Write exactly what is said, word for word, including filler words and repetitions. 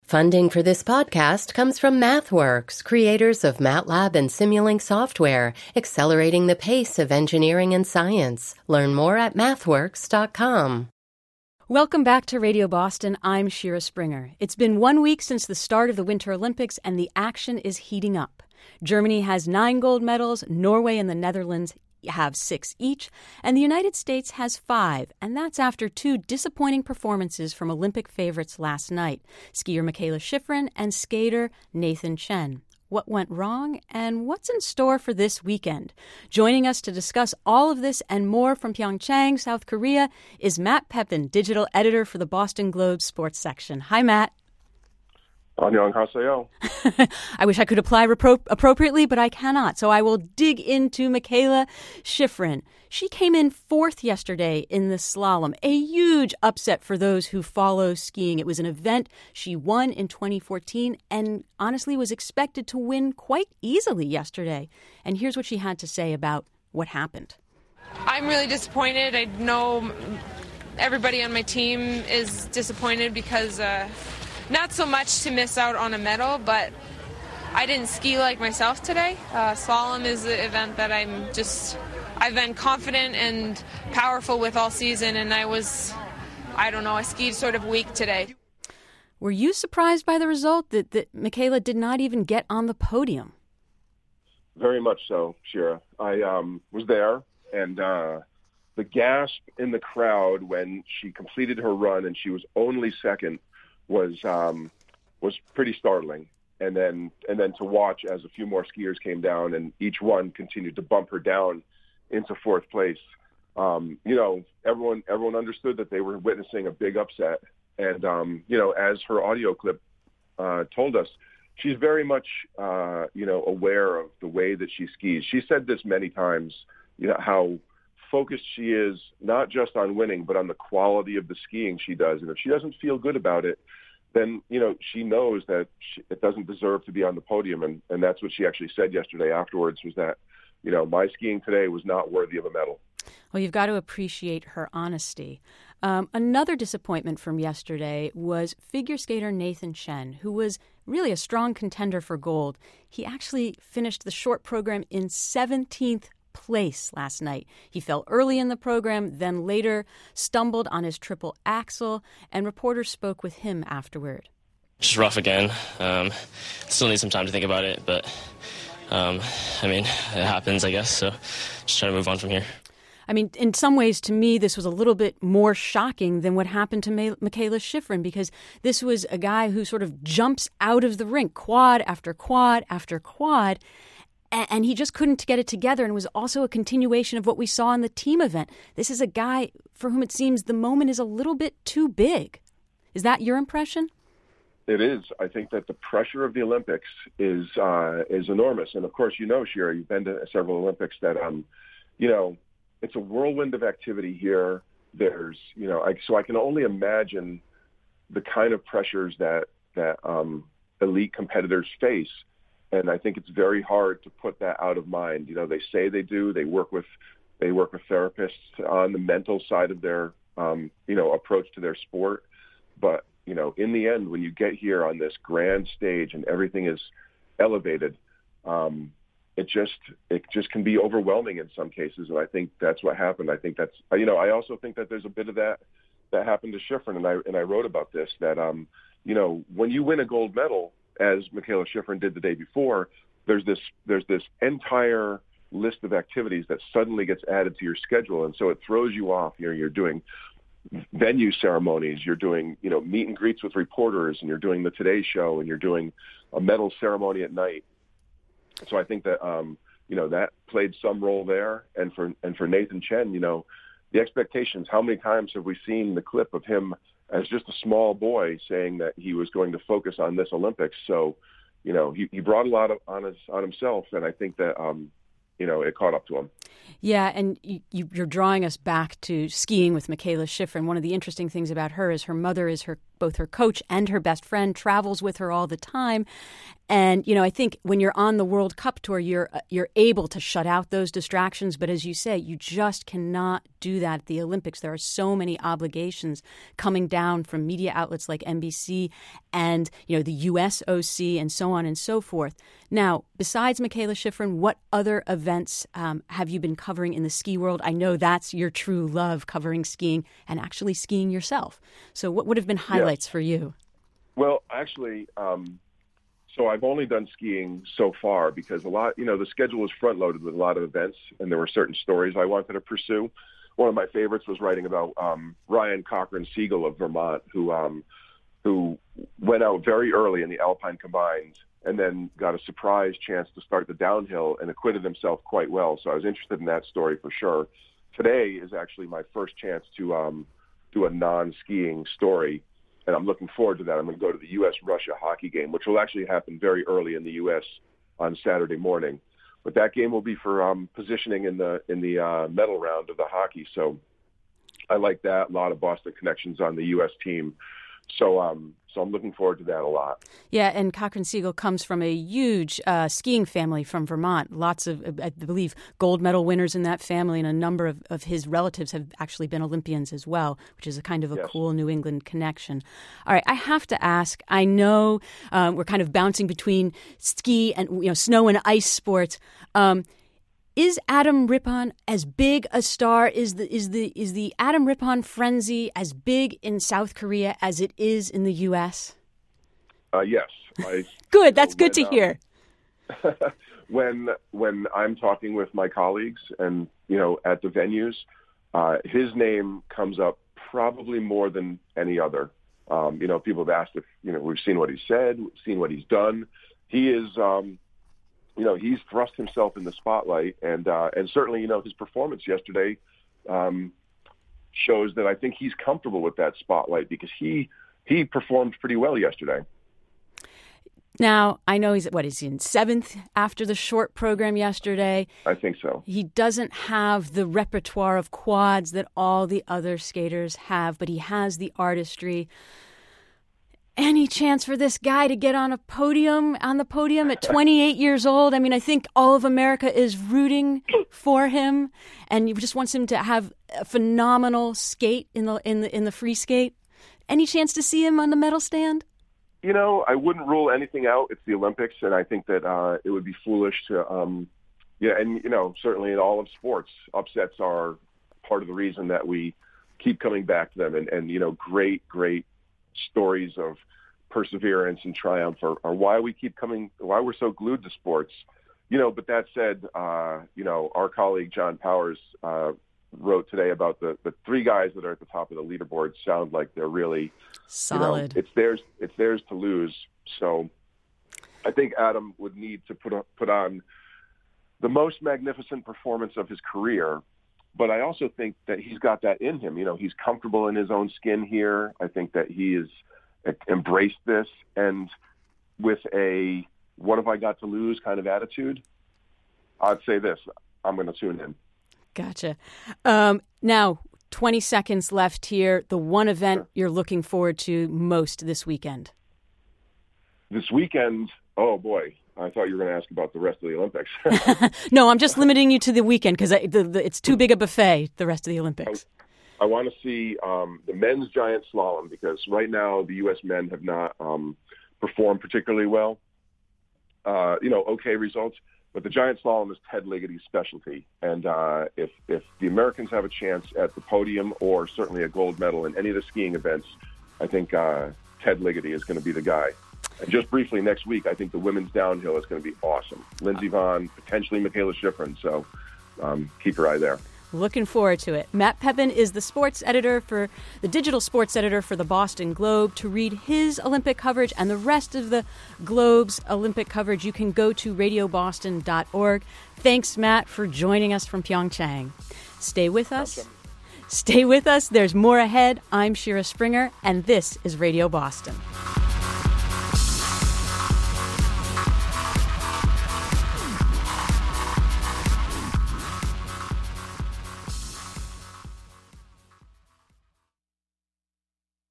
Funding for this podcast comes from MathWorks, creators of MATLAB and Simulink software, accelerating the pace of engineering and science. Learn more at mathworks dot com. Welcome back to Radio Boston. I'm Shira Springer. It's been one week since the start of the Winter Olympics, and the action is heating up. Germany has nine gold medals, Norway and the Netherlands have six each, and the United States has five, and that's after two disappointing performances from Olympic favorites last night, skier Mikaela Shiffrin and skater Nathan Chen. What went wrong, and what's in store for this weekend? Joining us to discuss all of this and more from Pyeongchang, South Korea, is Matt Pepin, digital editor for the Boston Globe sports section. Hi, Matt. 안녕하세요. I wish I could apply repro- appropriately, but I cannot. So I will dig into Mikaela Shiffrin. She came in fourth yesterday in the slalom, a huge upset for those who follow skiing. It was an event she won in twenty fourteen and honestly was expected to win quite easily yesterday. And here's what she had to say about what happened. I'm really disappointed. I know everybody on my team is disappointed because uh, not so much to miss out on a medal, but I didn't ski like myself today. Uh, slalom is an event that I'm just, I've been confident and powerful with all season, and I was, I don't know, I skied sort of weak today. Were you surprised by the result that, that Mikaela did not even get on the podium? Very much so, Shira. I um, was there, and uh, the gasp in the crowd when she completed her run and she was only second was um, was pretty startling. And then and then to watch as a few more skiers came down and each one continued to bump her down into fourth place. Um, you know, everyone everyone understood that they were witnessing a big upset. And, um, you know, as her audio clip uh, told us, she's very much, uh, you know, aware of the way that she skis. She said this many times, you know, how focused she is, not just on winning, but on the quality of the skiing she does. And if she doesn't feel good about it, then, you know, she knows that she, it doesn't deserve to be on the podium. And, and that's what she actually said yesterday afterwards, was that, you know, my skiing today was not worthy of a medal. Well, you've got to appreciate her honesty. Um, another disappointment from yesterday was figure skater Nathan Chen, who was really a strong contender for gold. He actually finished the short program in seventeenth place last night. He fell early in the program, then later stumbled on his triple axel, and reporters spoke with him afterward. Just rough again. Um, still need some time to think about it, but um, I mean, it happens, I guess, so just try to move on from here. I mean, in some ways, to me, this was a little bit more shocking than what happened to Ma- Mikaela Shiffrin, because this was a guy who sort of jumps out of the rink, quad after quad after quad, and he just couldn't get it together, and it was also a continuation of what we saw in the team event. This is a guy for whom it seems the moment is a little bit too big. Is that your impression? It is. I think that the pressure of the Olympics is uh, is enormous. And, of course, you know, Shira, you've been to several Olympics, that, um, you know, it's a whirlwind of activity here. There's, you know, I, so I can only imagine the kind of pressures that, that um, elite competitors face. And I think it's very hard to put that out of mind. You know, they say they do. They work with they work with therapists on the mental side of their, um, you know, approach to their sport. But, you know, in the end, when you get here on this grand stage and everything is elevated, um, it just it just can be overwhelming in some cases. And I think that's what happened. I think that's, you know, I also think that there's a bit of that that happened to Shiffrin. And I and I wrote about this, that, um, you know, when you win a gold medal, as Mikaela Shiffrin did the day before, there's this there's this entire list of activities that suddenly gets added to your schedule, and so it throws you off. You know, you're doing venue ceremonies, you're doing, you know, meet and greets with reporters, and you're doing the Today Show, and you're doing a medal ceremony at night. So I think that um, you know, that played some role there. And for and for Nathan Chen, you know, the expectations. How many times have we seen the clip of him as just a small boy saying that he was going to focus on this Olympics? So, you know, he, he brought a lot of, on, his, on himself, and I think that, um, you know, it caught up to him. Yeah, and you, you, you're drawing us back to skiing with Mikaela Shiffrin. One of the interesting things about her is her mother is her both her coach and her best friend, travels with her all the time. And, you know, I think when you're on the World Cup tour, you're you're able to shut out those distractions. But as you say, you just cannot do that at the Olympics. There are so many obligations coming down from media outlets like N B C and, you know, the U S O C and so on and so forth. Now, besides Mikaela Shiffrin, what other events um, have you been covering in the ski world? I know that's your true love, covering skiing and actually skiing yourself. So what would have been highlights yeah. for you? Well, actually, um, so I've only done skiing so far because a lot, you know, the schedule was front loaded with a lot of events and there were certain stories I wanted to pursue. One of my favorites was writing about um, Ryan Cochran-Siegel of Vermont, who um, who went out very early in the Alpine Combined and then got a surprise chance to start the downhill and acquitted himself quite well. So I was interested in that story for sure. Today is actually my first chance to um, do a non-skiing story, and I'm looking forward to that. I'm going to go to the U S Russia hockey game, which will actually happen very early in the U S on Saturday morning. But that game will be for um, positioning in the in the uh, medal round of the hockey. So I like that. A lot of Boston connections on the U S team. So um, so I'm looking forward to that a lot. Yeah, and Cochran-Siegel comes from a huge uh, skiing family from Vermont. Lots of, I believe, gold medal winners in that family, and a number of, of his relatives have actually been Olympians as well, which is a kind of a yes. cool New England connection. All right, I have to ask, I know um, we're kind of bouncing between ski and, you know, snow and ice sports. Um, Is Adam Rippon as big a star? Is the is the is the Adam Rippon frenzy as big in South Korea as it is in the U S? Uh, yes. I, good. That's when, good to um, hear. when when I'm talking with my colleagues and, you know, at the venues, uh, his name comes up probably more than any other. Um, you know, people have asked if, you know, we've seen what he said, we've seen what he's done. He is. Um, You know, he's thrust himself in the spotlight, and uh, and certainly, you know, his performance yesterday um, shows that I think he's comfortable with that spotlight because he he performed pretty well yesterday. Now, I know he's, what, is he in seventh after the short program yesterday? I think so. He doesn't have the repertoire of quads that all the other skaters have, but he has the artistry. Any chance for this guy to get on a podium, on the podium at twenty-eight years old? I mean, I think all of America is rooting for him, and he just wants him to have a phenomenal skate in the in the in the free skate. Any chance to see him on the medal stand? You know, I wouldn't rule anything out. It's the Olympics, and I think that uh, it would be foolish to, um, yeah, and you know, certainly in all of sports, upsets are part of the reason that we keep coming back to them, and, and you know, great, great stories of perseverance and triumph are, are why we keep coming, why we're so glued to sports, you know. But that said, uh, you know, our colleague John Powers uh, wrote today about the, the three guys that are at the top of the leaderboard sound like they're really solid. You know, it's theirs, it's theirs to lose. So I think Adam would need to put put on the most magnificent performance of his career. But I also think that he's got that in him. You know, he's comfortable in his own skin here. I think that he has embraced this, and with a what have I got to lose kind of attitude, I'd say this, I'm going to tune in. Gotcha. Um, now, twenty seconds left here. The one event sure. you're looking forward to most this weekend? This weekend, oh boy. I thought you were going to ask about the rest of the Olympics. No, I'm just limiting you to the weekend because it's too big a buffet, the rest of the Olympics. I, I want to see um, the men's giant slalom because right now the U S men have not um, performed particularly well. Uh, you know, okay results, but the giant slalom is Ted Liggety's specialty. And uh, if, if the Americans have a chance at the podium or certainly a gold medal in any of the skiing events, I think uh, Ted Liggety is going to be the guy. And just briefly, next week, I think the women's downhill is going to be awesome. Lindsey Vonn, potentially Mikaela Shiffrin, so um, keep your eye there. Looking forward to it. Matt Pepin is the sports editor for the digital sports editor for the Boston Globe. To read his Olympic coverage and the rest of the Globe's Olympic coverage, you can go to radio boston dot org. Thanks, Matt, for joining us from Pyeongchang. Stay with us. Awesome. Stay with us. There's more ahead. I'm Shira Springer, and this is Radio Boston.